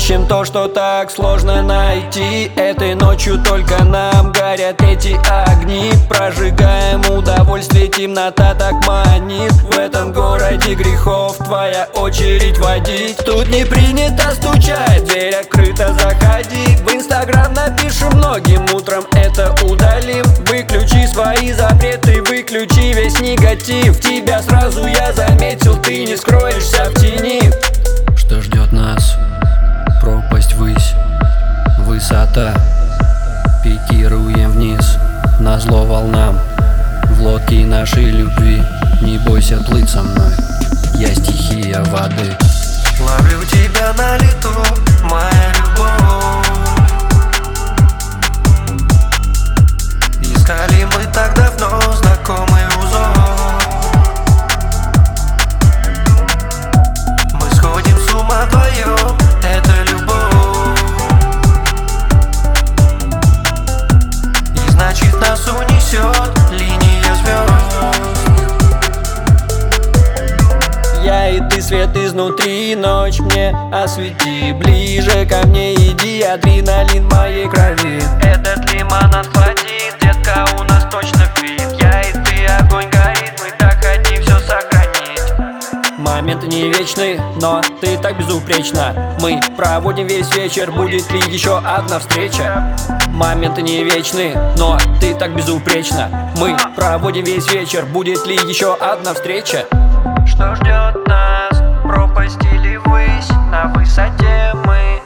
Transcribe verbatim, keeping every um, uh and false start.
ищем то, что так сложно найти. Этой ночью только нам горят эти огни. Прожигаем удовольствие, темнота так манит. В этом городе грехов твоя очередь водить. Тут не принято стучать, дверь открыта, заходи. В инстаграм напишем многим, утром это удалим. Выключи свои запреты, выключи весь негатив. Тебя сразу я заметил, ты не скроешься в тени. Что ждет нас? Пропасть ввысь, высота. Пикируем вниз, назло волнам. В лодке нашей любви не бойся плыть со мной, я стихия воды. Ловлю тебя на лету, моя любовь. Искали мы так давно знакомый узор. Мы сходим с ума вдвоем, это любовь. И значит нас унесет линия звезд. Я и ты, свет изнутри, ночь мне освети. Ближе ко мне иди, адреналин в моей крови. Этот лимон отхватит, детка, у нас точно фит. Я и ты, огонь горит, мы так хотим все сохранить. Моменты не вечны, но ты так безупречна. Мы проводим весь вечер, будет ли еще одна встреча? Моменты не вечны, но ты так безупречна. Мы проводим весь вечер, будет ли еще одна встреча? Что ждет нас? Пропасть или высь? На высоте мы